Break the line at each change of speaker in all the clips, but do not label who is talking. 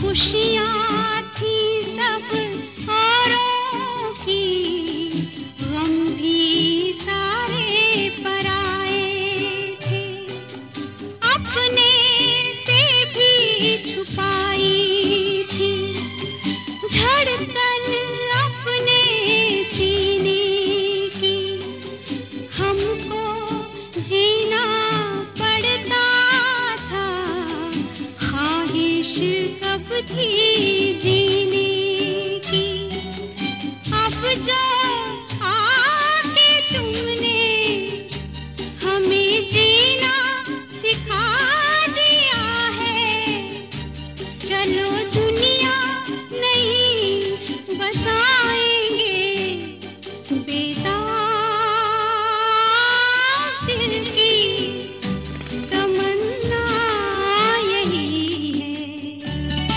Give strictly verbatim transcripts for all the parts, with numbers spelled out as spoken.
खुशियाँ थी सब औरों की, गम भी सारे पराए थे। अपने से भी छुपाई थी धड़कन अपने सीने की। हमको जीना पड़ता था, ख्वाहिश कब थी जीने की। अब जो आके तुमने हमें जीना सिखा दिया है, चलो दुनिया नहीं बसाएंगे बेदाग दिल की तमन्ना यही है।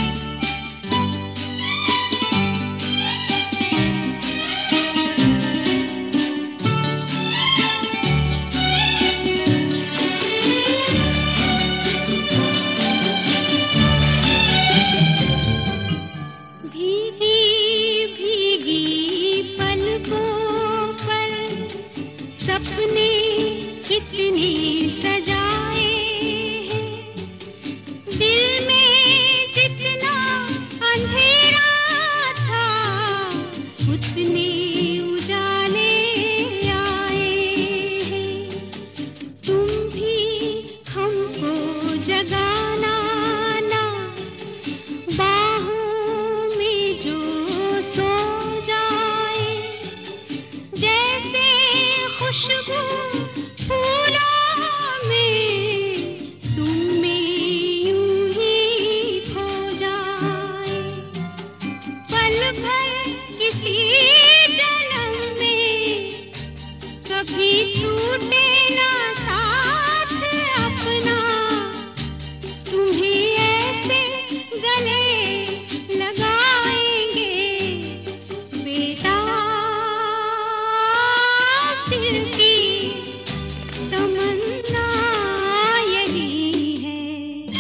भीगी भीगी पलकों पर सपने कितने सजाए हैं। दिल में जितना अंधेरा था, उतने उजाले आए हैं। तुम भी हमको जगाना ना, बाहों में जो सो जाए। जैसे खुशबू फूलों में तुम में यूं ही खो जाए। पल भर किसी जन्म में कभी छूटे ना साथ अपना, तुम्हें ऐसे गले लगाएंगे बेदाग दिल की तमन्ना यही है।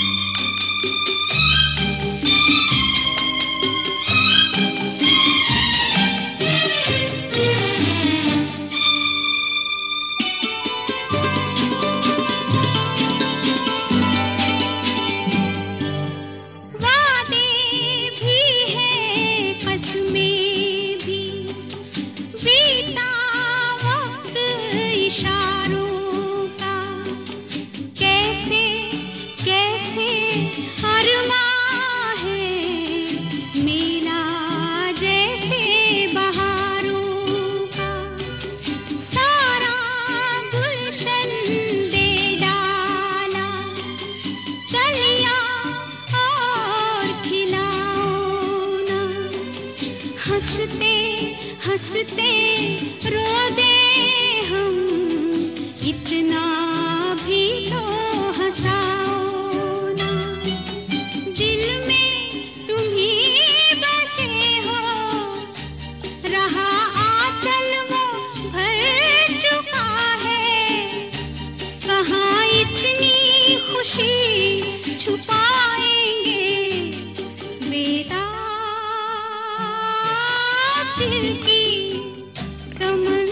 वादे भी हैं, कसमें भी, बीता वक्त इशारों का। कैसे कैसे अरमां है मेला जैसे बहारों का। सारा गुलशन दे डाला, कलियां और खिलाओ ना। हंसते हंसते रो दे हम, इतना भी तो हंसाओ ना। दिल में तुम ही बसे हो, रहा आंचल वो भर चुका है। कहाँ इतनी खुशी छुपाएंगे बेदाग दिल की तमन्ना।